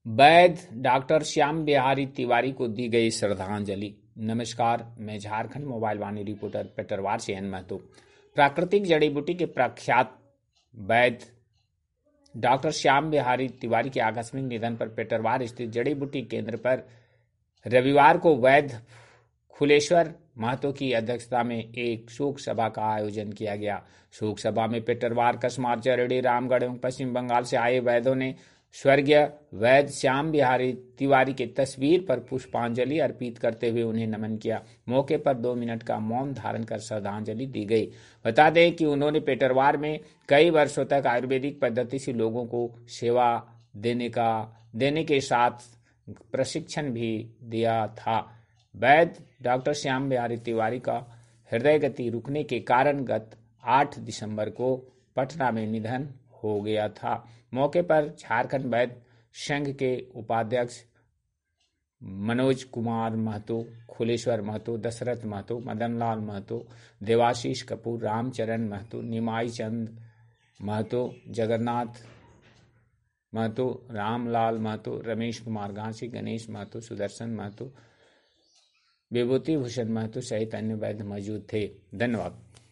वैध डॉक्टर श्याम बिहारी तिवारी को दी गई श्रद्धांजलि। नमस्कार, मैं झारखंड मोबाइल वाणी रिपोर्टर पेटरवार से एन महतो। प्राकृतिक जड़ी बूटी के प्रख्यात वैद्य डॉक्टर श्याम बिहारी तिवारी के आकस्मिक निधन पर पेटरवार स्थित जड़ी बूटी केंद्र पर रविवार को वैद्य फुलेश्वर महतो की अध्यक्षता में एक शोक सभा का आयोजन किया गया। शोक सभा में पेटरवार, कसमार, चरड़ी, रामगढ़ एवं पश्चिम बंगाल से आए वैद्यों ने स्वर्गीय वैद्य श्याम बिहारी तिवारी की तस्वीर पर पुष्पांजलि अर्पित करते हुए उन्हें नमन किया। मौके पर 2 मिनट का मौन धारण कर श्रद्धांजलि दी गई। बता दें कि उन्होंने पेटरवार में कई वर्षों तक आयुर्वेदिक पद्धति से लोगों को सेवा देने के साथ प्रशिक्षण भी दिया था। वैद्य डॉक्टर श्याम बिहारी तिवारी का हृदय गति रुकने के कारण गत 8 दिसंबर को पटना में निधन हो गया था। मौके पर झारखंड वैद्य संघ के उपाध्यक्ष मनोज कुमार महतो, खुलेश्वर महतो, दशरथ महतो, मदनलाल महतो, देवाशीष कपूर, रामचरण महतो, निमाई चंद महतो, जगन्नाथ महतो, रामलाल महतो, रमेश कुमार घासी, गणेश महतो, सुदर्शन महतो, विभूति भूषण महतो सहित अन्य वैद्य मौजूद थे। धन्यवाद।